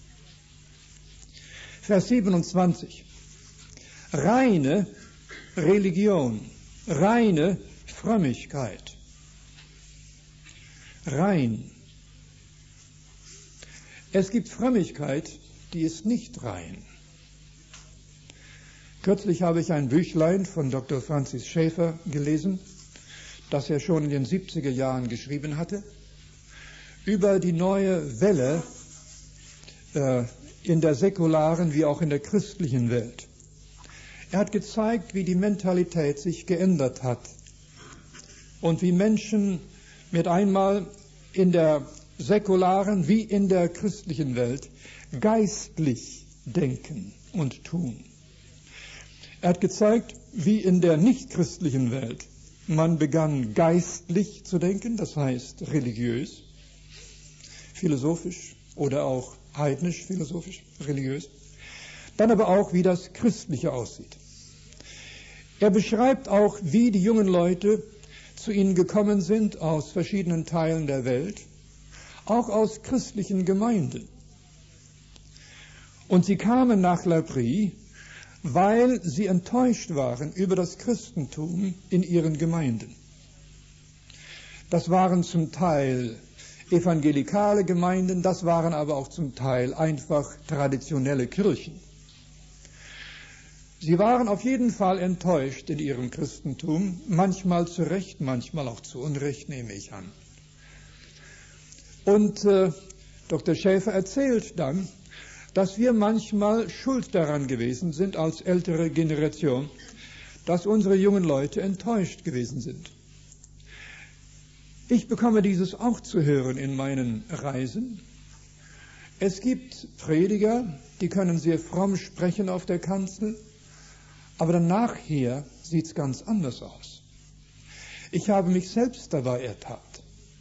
Vers siebenundzwanzig. Reine Religion, reine Frömmigkeit. Rein. Es gibt Frömmigkeit, die ist nicht rein. Kürzlich habe ich ein Büchlein von Doktor Francis Schaeffer gelesen, das er schon in den siebziger Jahren geschrieben hatte, über die neue Welle äh, in der säkularen wie auch in der christlichen Welt. Er hat gezeigt, wie die Mentalität sich geändert hat und wie Menschen mit einmal in der säkularen wie in der christlichen Welt geistlich denken und tun. Er hat gezeigt, wie in der nichtchristlichen Welt man begann geistlich zu denken, das heißt religiös, philosophisch oder auch heidnisch, philosophisch, religiös. Dann aber auch, wie das Christliche aussieht. Er beschreibt auch, wie die jungen Leute zu ihnen gekommen sind aus verschiedenen Teilen der Welt, auch aus christlichen Gemeinden. Und sie kamen nach La Brie, weil sie enttäuscht waren über das Christentum in ihren Gemeinden. Das waren zum Teil evangelikale Gemeinden, das waren aber auch zum Teil einfach traditionelle Kirchen. Sie waren auf jeden Fall enttäuscht in ihrem Christentum, manchmal zu Recht, manchmal auch zu Unrecht, nehme ich an. Und äh, Doktor Schaeffer erzählt dann, dass wir manchmal schuld daran gewesen sind als ältere Generation, dass unsere jungen Leute enttäuscht gewesen sind. Ich bekomme dieses auch zu hören in meinen Reisen. Es gibt Prediger, die können sehr fromm sprechen auf der Kanzel, aber dann nachher sieht es ganz anders aus. Ich habe mich selbst dabei ertappt.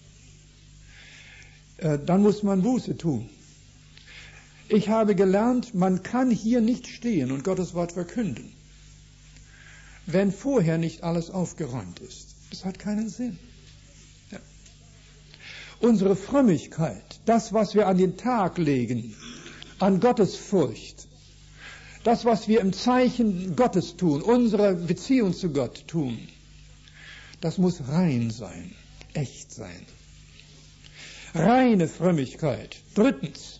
Äh, dann muss man Buße tun. Ich habe gelernt, man kann hier nicht stehen und Gottes Wort verkünden, wenn vorher nicht alles aufgeräumt ist. Das hat keinen Sinn. Ja. Unsere Frömmigkeit, das, was wir an den Tag legen, an Gottesfurcht, das, was wir im Zeichen Gottes tun, unsere Beziehung zu Gott tun, das muss rein sein, echt sein. Reine Frömmigkeit. Drittens,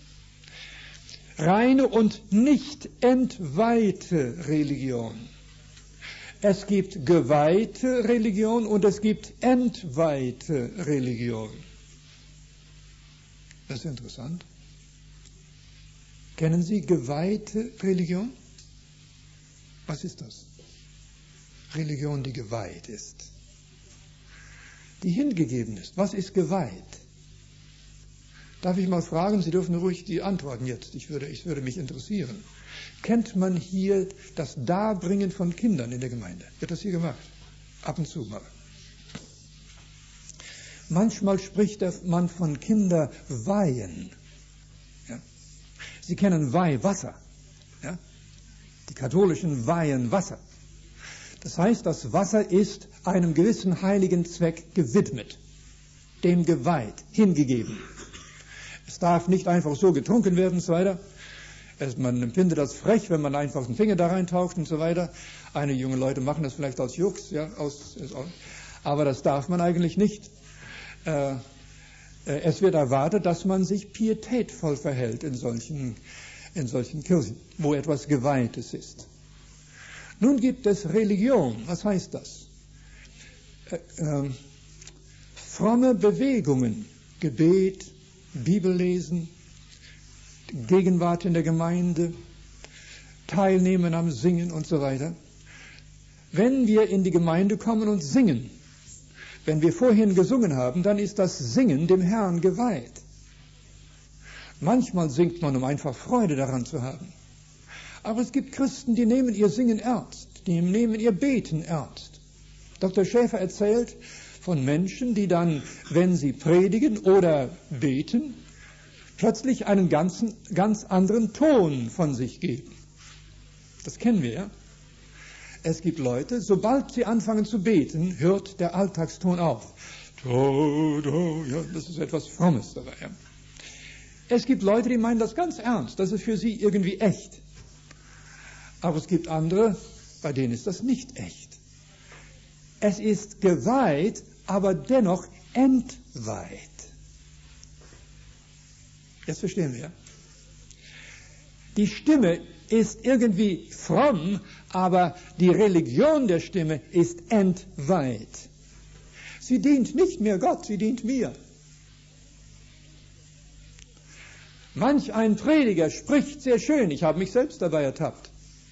reine und nicht entweihte Religion. Es gibt geweihte Religion und es gibt entweihte Religion. Das ist interessant. Kennen Sie geweihte Religion? Was ist das? Religion, die geweiht ist. Die hingegeben ist. Was ist geweiht? Darf ich mal fragen, Sie dürfen ruhig die antworten jetzt, ich würde, ich würde mich interessieren. Kennt man hier das Darbringen von Kindern in der Gemeinde? Wird das hier gemacht? Ab und zu mal. Manchmal spricht man von Kinderweihen. Ja? Sie kennen Weihwasser. Ja? Die katholischen weihen Wasser. Das heißt, das Wasser ist einem gewissen heiligen Zweck gewidmet, dem geweiht, hingegeben. Es darf nicht einfach so getrunken werden und so weiter. Es, man empfindet das frech, wenn man einfach den Finger da reintaucht und so weiter. Einige junge Leute machen das vielleicht aus Jux, ja, aus, aber das darf man eigentlich nicht. Äh, äh, es wird erwartet, dass man sich pietätvoll verhält in solchen, in solchen Kirchen, wo etwas Geweihtes ist. Nun gibt es Religion. Was heißt das? Äh, äh, fromme Bewegungen, Gebet, Bibellesen, Gegenwart in der Gemeinde, Teilnehmen am Singen und so weiter. Wenn wir in die Gemeinde kommen und singen, wenn wir vorhin gesungen haben, dann ist das Singen dem Herrn geweiht. Manchmal singt man, um einfach Freude daran zu haben. Aber es gibt Christen, die nehmen ihr Singen ernst, die nehmen ihr Beten ernst. Doktor Schäfer erzählt von Menschen, die dann, wenn sie predigen oder beten, plötzlich einen ganzen, ganz anderen Ton von sich geben. Das kennen wir, ja? Es gibt Leute, sobald sie anfangen zu beten, hört der Alltagston auf. Ja, das ist etwas Frommes dabei. Ja? Es gibt Leute, die meinen das ganz ernst, das ist für sie irgendwie echt. Aber es gibt andere, bei denen ist das nicht echt. Es ist geweiht, aber dennoch entweiht. Jetzt verstehen wir. Die Stimme ist irgendwie fromm, aber die Religion der Stimme ist entweiht. Sie dient nicht mehr Gott, sie dient mir. Manch ein Prediger spricht sehr schön, ich habe mich selbst dabei ertappt.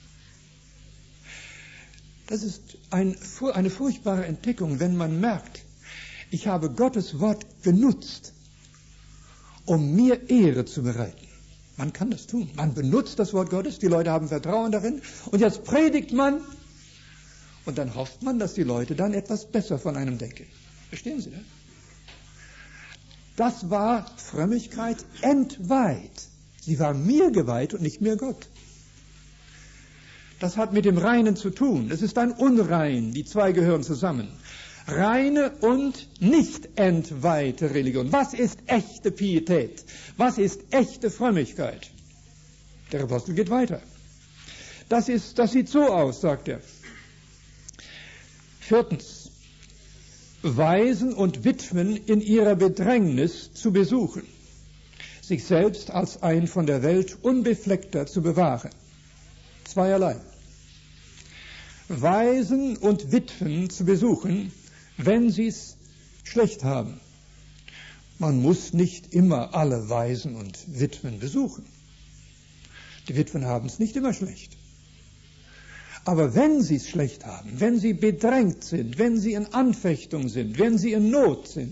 Das ist ein, eine furchtbare Entdeckung, wenn man merkt, ich habe Gottes Wort benutzt, um mir Ehre zu bereiten. Man kann das tun. Man benutzt das Wort Gottes, die Leute haben Vertrauen darin und jetzt predigt man und dann hofft man, dass die Leute dann etwas besser von einem denken. Verstehen Sie das? Das war Frömmigkeit entweiht. Sie war mir geweiht und nicht mehr Gott. Das hat mit dem Reinen zu tun. Das ist dann unrein. Die zwei gehören zusammen. Reine und nicht entweihte Religion. Was ist echte Pietät? Was ist echte Frömmigkeit? Der Apostel geht weiter. Das ist, das sieht so aus, sagt er. Viertens. Waisen und Witwen in ihrer Bedrängnis zu besuchen. Sich selbst als ein von der Welt unbefleckter zu bewahren. Zweierlei. Waisen und Witwen zu besuchen, wenn sie es schlecht haben. Man muss nicht immer alle Waisen und Witwen besuchen. Die Witwen haben es nicht immer schlecht. Aber wenn sie es schlecht haben, wenn sie bedrängt sind, wenn sie in Anfechtung sind, wenn sie in Not sind,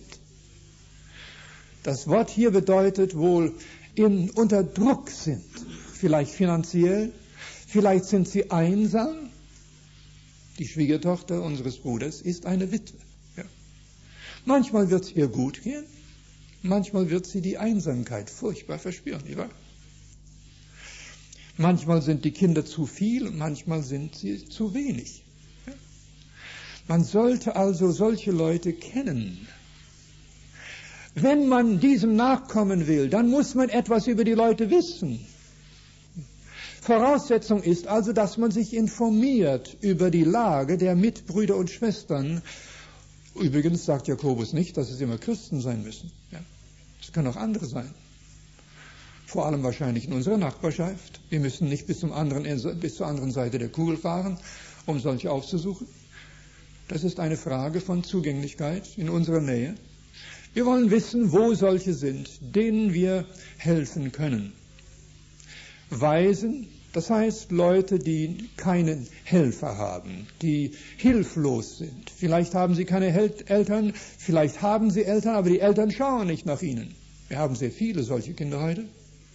das Wort hier bedeutet wohl in, unter Druck sind, vielleicht finanziell, vielleicht sind sie einsam. Die Schwiegertochter unseres Bruders ist eine Witwe. Ja. Manchmal wird es ihr gut gehen, manchmal wird sie die Einsamkeit furchtbar verspüren, nicht wahr? Manchmal sind die Kinder zu viel und manchmal sind sie zu wenig. Ja. Man sollte also solche Leute kennen. Wenn man diesem nachkommen will, dann muss man etwas über die Leute wissen. Voraussetzung ist also, dass man sich informiert über die Lage der Mitbrüder und Schwestern. Übrigens sagt Jakobus nicht, dass es immer Christen sein müssen. Ja. Es können auch andere sein. Vor allem wahrscheinlich in unserer Nachbarschaft. Wir müssen nicht bis, zum anderen, bis zur anderen Seite der Kugel fahren, um solche aufzusuchen. Das ist eine Frage von Zugänglichkeit in unserer Nähe. Wir wollen wissen, wo solche sind, denen wir helfen können. Waisen, das heißt Leute, die keinen Helfer haben, die hilflos sind. Vielleicht haben sie keine Hel- Eltern, vielleicht haben sie Eltern, aber die Eltern schauen nicht nach ihnen. Wir haben sehr viele solche Kinder heute.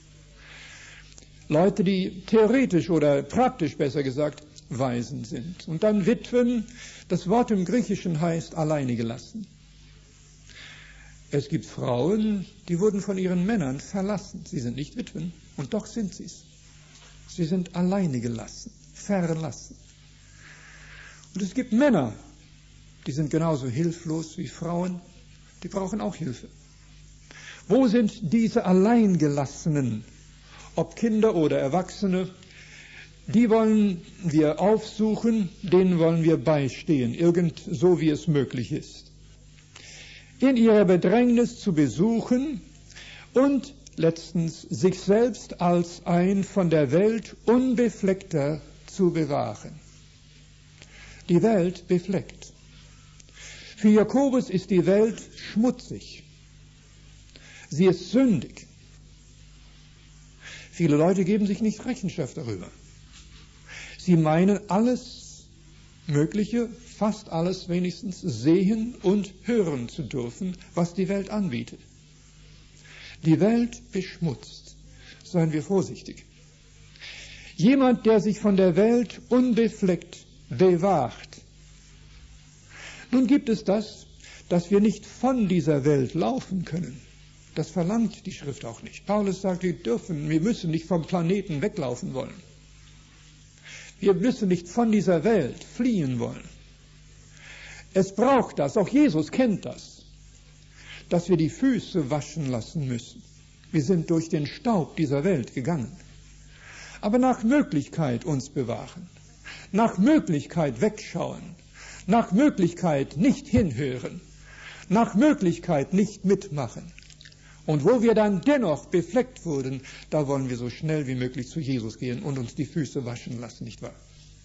Leute, die theoretisch oder praktisch, besser gesagt, Waisen sind. Und dann Witwen, das Wort im Griechischen heißt alleine gelassen. Es gibt Frauen, die wurden von ihren Männern verlassen. Sie sind nicht Witwen, und doch sind sie es. Sie sind alleine gelassen, verlassen. Und es gibt Männer, die sind genauso hilflos wie Frauen, die brauchen auch Hilfe. Wo sind diese Alleingelassenen, ob Kinder oder Erwachsene? Die wollen wir aufsuchen, denen wollen wir beistehen, irgend so wie es möglich ist. In ihrer Bedrängnis zu besuchen und letztens sich selbst als ein von der Welt unbefleckter zu bewahren. die Welt befleckt. Für Jakobus ist die Welt schmutzig. Sie ist sündig. Viele Leute geben sich nicht Rechenschaft darüber. Sie meinen alles Mögliche, fast alles wenigstens, sehen und hören zu dürfen, was die Welt anbietet. Die Welt beschmutzt. Seien wir vorsichtig. Jemand, der sich von der Welt unbefleckt bewahrt. Nun gibt es das, dass wir nicht von dieser Welt laufen können. Das verlangt die Schrift auch nicht. Paulus sagt, wir dürfen, wir müssen nicht vom Planeten weglaufen wollen. Wir müssen nicht von dieser Welt fliehen wollen. Es braucht das, auch Jesus kennt das, dass wir die Füße waschen lassen müssen. Wir sind durch den Staub dieser Welt gegangen. Aber nach Möglichkeit uns bewahren, nach Möglichkeit wegschauen, nach Möglichkeit nicht hinhören, nach Möglichkeit nicht mitmachen. Und wo wir dann dennoch befleckt wurden, da wollen wir so schnell wie möglich zu Jesus gehen und uns die Füße waschen lassen, nicht wahr?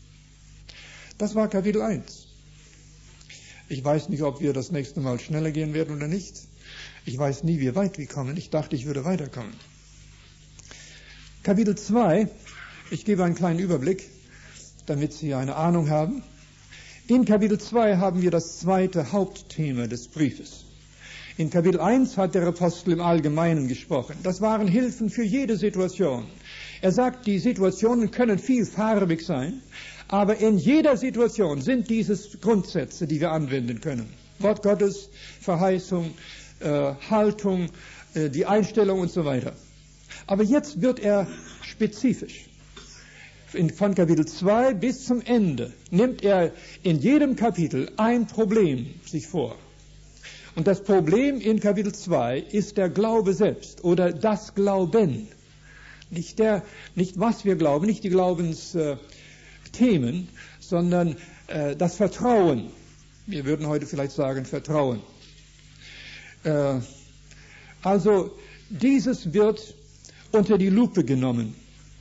Das war Kapitel eins. Ich weiß nicht, ob wir das nächste Mal schneller gehen werden oder nicht. Ich weiß nie, wie weit wir kommen. Ich dachte, ich würde weiterkommen. Kapitel zwei, ich gebe einen kleinen Überblick, damit Sie eine Ahnung haben. In Kapitel zwei haben wir das zweite Hauptthema des Briefes. In Kapitel eins hat der Apostel im Allgemeinen gesprochen. Das waren Hilfen für jede Situation. Er sagt, die Situationen können vielfarbig sein, aber in jeder Situation sind diese Grundsätze, die wir anwenden können. Wort Gottes, Verheißung, äh, Haltung, äh, die Einstellung und so weiter. Aber jetzt wird er spezifisch. In, von Kapitel zwei bis zum Ende nimmt er in jedem Kapitel ein Problem sich vor. Und das Problem in Kapitel zwei ist der Glaube selbst oder das Glauben. Nicht, der, nicht was wir glauben, nicht die Glaubensthemen, äh, sondern äh, das Vertrauen. Wir würden heute vielleicht sagen Vertrauen. Äh, also dieses wird unter die Lupe genommen.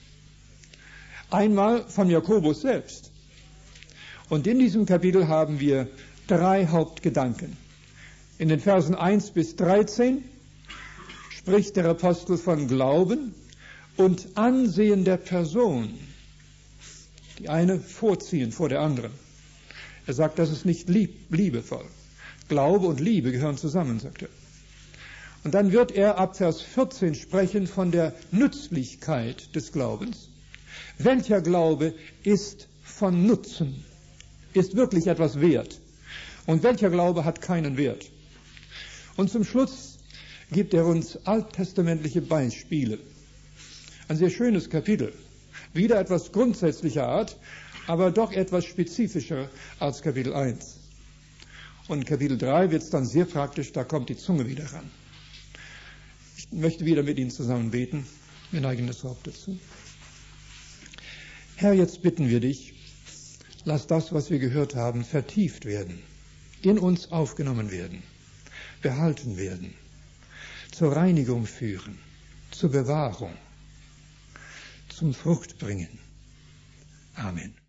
Einmal von Jakobus selbst. Und in diesem Kapitel haben wir drei Hauptgedanken. In den Versen eins bis dreizehn spricht der Apostel von Glauben und Ansehen der Person. Die eine vorziehen vor der anderen. Er sagt, das ist nicht lieb, liebevoll. Glaube und Liebe gehören zusammen, sagt er. Und dann wird er ab Vers vierzehn sprechen von der Nützlichkeit des Glaubens. Welcher Glaube ist von Nutzen, ist wirklich etwas wert? Und welcher Glaube hat keinen Wert? Und zum Schluss gibt er uns alttestamentliche Beispiele. Ein sehr schönes Kapitel. Wieder etwas grundsätzlicher Art, aber doch etwas spezifischer als Kapitel eins. Und in Kapitel drei wird es dann sehr praktisch, da kommt die Zunge wieder ran. Ich möchte wieder mit Ihnen zusammen beten. Wir neigen das Haupt dazu. Herr, jetzt bitten wir dich, lass das, was wir gehört haben, vertieft werden, in uns aufgenommen werden, behalten werden, zur Reinigung führen, zur Bewahrung, zum Fruchtbringen. Amen.